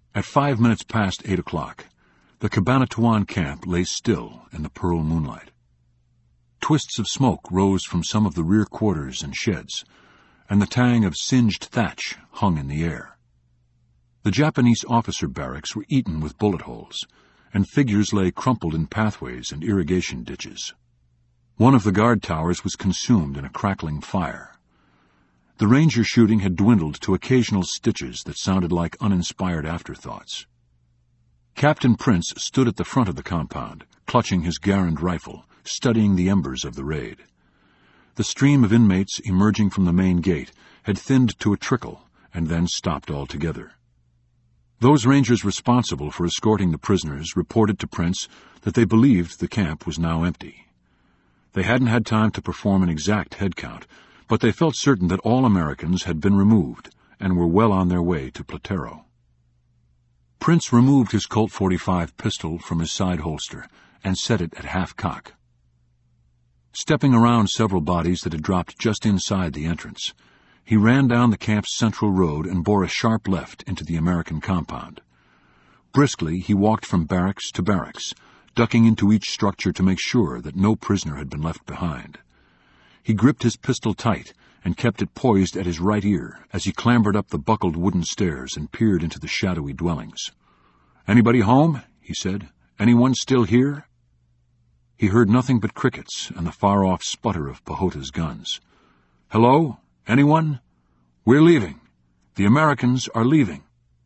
At 5 minutes past 8 o'clock, the Cabanatuan camp lay still in the pearl moonlight. Twists of smoke rose from some of the rear quarters and sheds, and the tang of singed thatch hung in the air. The Japanese officer barracks were eaten with bullet holes, and figures lay crumpled in pathways and irrigation ditches. One of the guard towers was consumed in a crackling fire. The ranger shooting had dwindled to occasional stitches that sounded like uninspired afterthoughts. Captain Prince stood at the front of the compound, clutching his Garand rifle, studying the embers of the raid. The stream of inmates emerging from the main gate had thinned to a trickle and then stopped altogether. Those rangers responsible for escorting the prisoners reported to Prince that they believed the camp was now empty. They hadn't had time to perform an exact head count, but they felt certain that all Americans had been removed and were well on their way to Platero. Prince removed his Colt .45 pistol from his side holster and set it at half-cock. Stepping around several bodies that had dropped just inside the entrance, he ran down the camp's central road and bore a sharp left into the American compound. Briskly, he walked from barracks to barracks, ducking into each structure to make sure that no prisoner had been left behind. He gripped his pistol tight and kept it poised at his right ear as he clambered up the buckled wooden stairs and peered into the shadowy dwellings. "Anybody home?" he said. "Anyone still here?" He heard nothing but crickets and the far-off sputter of Pejota's guns. "Hello? Anyone? We're leaving. The Americans are leaving."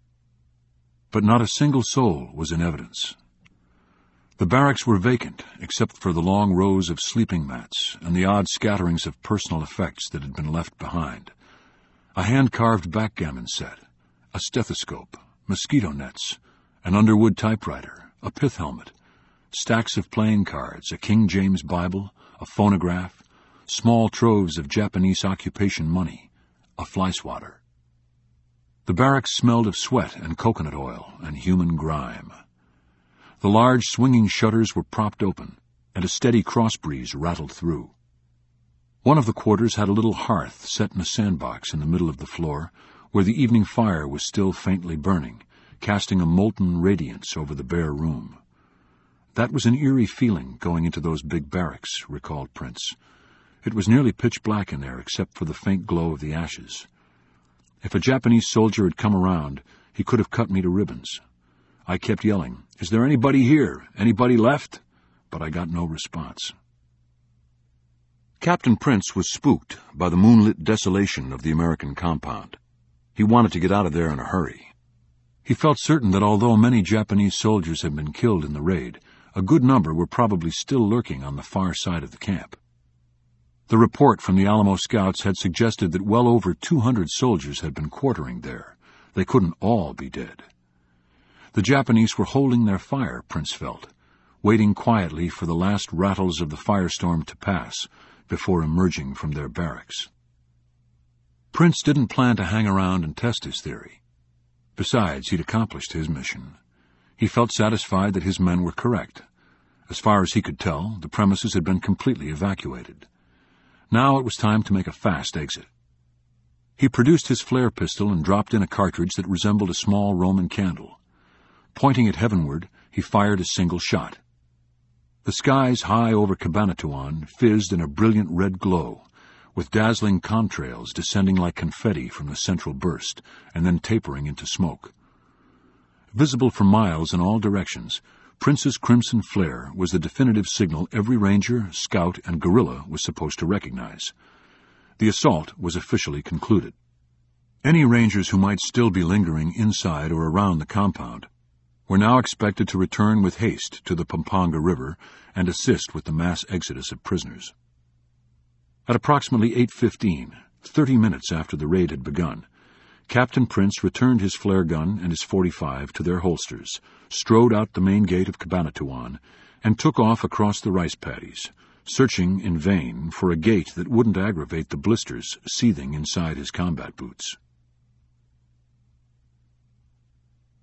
But not a single soul was in evidence. The barracks were vacant, except for the long rows of sleeping mats and the odd scatterings of personal effects that had been left behind. A hand-carved backgammon set, a stethoscope, mosquito nets, an Underwood typewriter, a pith helmet, stacks of playing cards, a King James Bible, a phonograph, small troves of Japanese occupation money, a fly swatter. The barracks smelled of sweat and coconut oil and human grime. The large swinging shutters were propped open, and a steady cross breeze rattled through. One of the quarters had a little hearth set in a sandbox in the middle of the floor, where the evening fire was still faintly burning, casting a molten radiance over the bare room. That was an eerie feeling going into those big barracks, recalled Prince. It was nearly pitch black in there except for the faint glow of the ashes. If a Japanese soldier had come around, he could have cut me to ribbons. I kept yelling, "Is there anybody here? Anybody left?" But I got no response. Captain Prince was spooked by the moonlit desolation of the American compound. He wanted to get out of there in a hurry. He felt certain that although many Japanese soldiers had been killed in the raid, a good number were probably still lurking on the far side of the camp. The report from the Alamo Scouts had suggested that well over 200 soldiers had been quartering there. They couldn't all be dead. The Japanese were holding their fire, Prince felt, waiting quietly for the last rattles of the firestorm to pass before emerging from their barracks. Prince didn't plan to hang around and test his theory. Besides, he'd accomplished his mission. He felt satisfied that his men were correct. As far as he could tell, the premises had been completely evacuated. Now it was time to make a fast exit. He produced his flare pistol and dropped in a cartridge that resembled a small Roman candle. Pointing it heavenward, he fired a single shot. The skies high over Cabanatuan fizzed in a brilliant red glow, with dazzling contrails descending like confetti from the central burst and then tapering into smoke. Visible for miles in all directions, Prince's crimson flare was the definitive signal every ranger, scout, and guerrilla was supposed to recognize. The assault was officially concluded. Any rangers who might still be lingering inside or around the compound were now expected to return with haste to the Pampanga River and assist with the mass exodus of prisoners. At approximately 8:15, 30 minutes after the raid had begun, Captain Prince returned his flare gun and his .45 to their holsters, strode out the main gate of Cabanatuan, and took off across the rice paddies, searching in vain for a gate that wouldn't aggravate the blisters seething inside his combat boots.